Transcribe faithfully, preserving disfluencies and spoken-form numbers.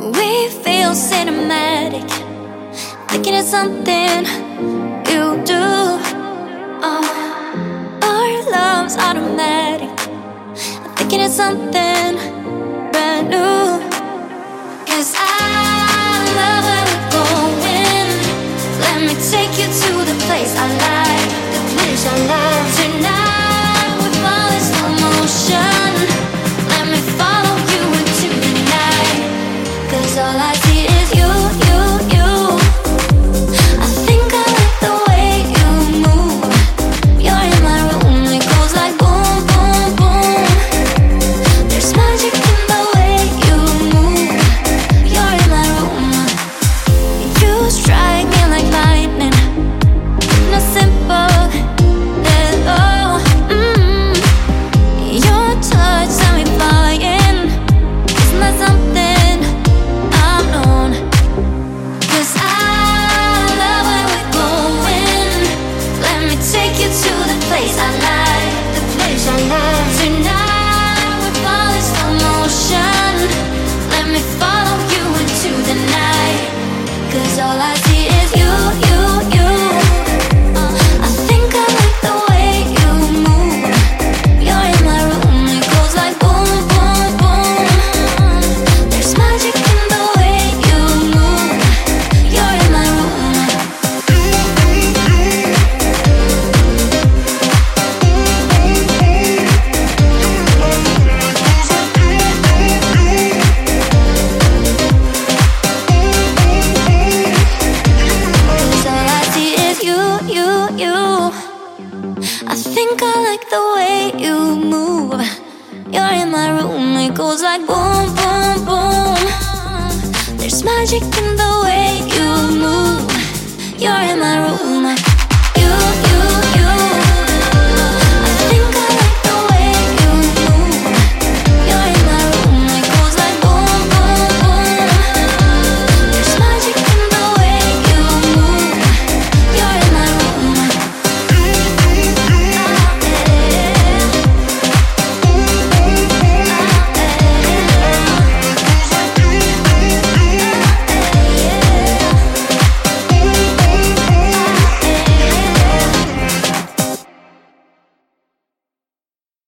We feel cinematic, thinking it's something you do. Oh, our love's automatic, thinking it's something brand new. 'Cause I love where we're going. Let me take you to the place I like, the place I like. Tonight we fall in slow motion. Let me follow you into the night. 'Cause all I see is you, you, you. I think I like the way you move. You're in my room, it goes like boom, boom, boom. There's magic in the way you move. You're in my room. You strike me like lightning, not simple at all. Mm. Your touch sent me flying. Isn't that something I'm known? 'Cause I love where we're going. Let me take you to the place I like, the place I like. Tonight we fall in slow motion. Let me follow you into the night. 'Cause all I see is you, you, you. Uh, I think I like the way you move. You're in my room, it goes like boom, boom, boom. There's magic in the way you move. You're in my room. Cause all I see is you, you, you. I think I like the way you move. You're in my room, it goes like boom, boom, boom. There's magic in the way you move. You're in my room.